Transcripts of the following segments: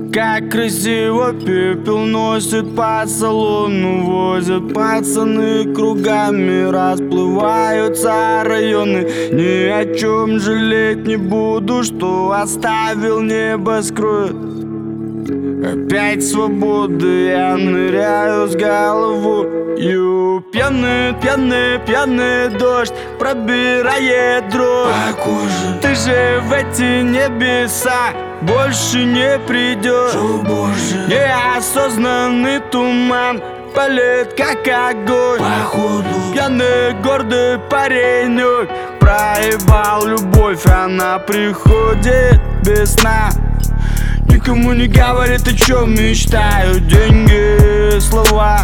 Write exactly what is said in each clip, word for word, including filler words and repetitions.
Как красиво пепел носит по салону, возят пацаны кругами, расплываются районы. Ни о чем жалеть не буду, что оставил небоскреб. Опять свободы, я ныряю с головою. Пьяный, пьяный, пьяный дождь пробирает дрожь по коже. Ты же в эти небеса больше не придешь. О, Боже. Неосознанный туман палит, как огонь. Походу пьяный гордый паренек проебал любовь, она приходит без сна. Никому не говорит, о чем мечтаю. Деньги, слова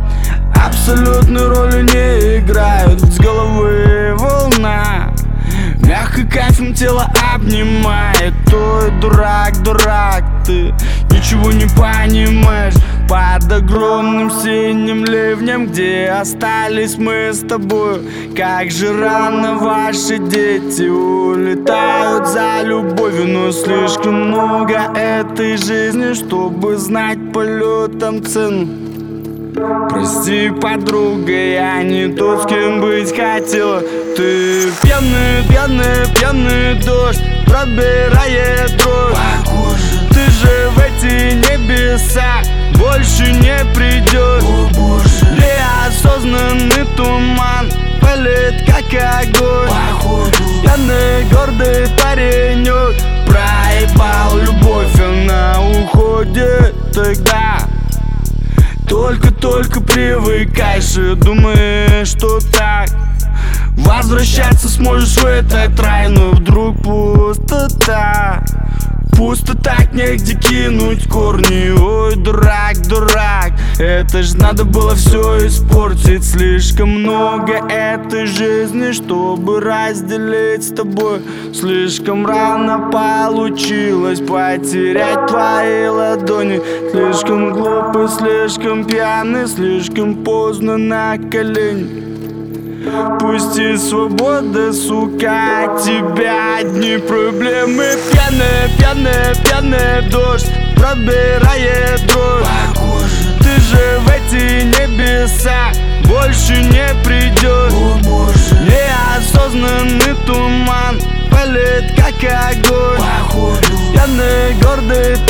абсолютной роли не играют. С головы волна мягко кайфом тело обнимает. Ой, дурак, дурак, ты ничего не понимаешь. Под огромным синим ливнем, где остались мы с тобой, как же рано ваши дети улетают за любовью. Но слишком много этой жизни, чтобы знать полетом цену. Прости, подруга, я не тот, с кем быть хотела. Ты пьяный, пьяный, пьяный дождь пробирает дрожь по коже. Ты же в эти небеса больше не придешь. О, Боже. Неосознанный туман палит, как огонь. Походу пьяный гордый паренек проебал любовь, она уходит тогда. Только-только привыкаешь и думаешь, что так возвращаться сможешь в этот рай. Но вдруг пустота, пусто так, негде кинуть корни. Ой, дурак, дурак, это ж надо было все испортить. Слишком много этой жизни, чтобы разделить с тобой. Слишком рано получилось потерять твои ладони. Слишком глупый, слишком пьяный, слишком поздно на колени. Пусти свобода, сука, от тебя одни проблемы. Пьяный, пьяный, пьяный дождь пробирает дрожь по коже. Ты же в эти небеса больше не придешь. О, Боже. Неосознанный туман палит, как огонь. Походу пьяный гордый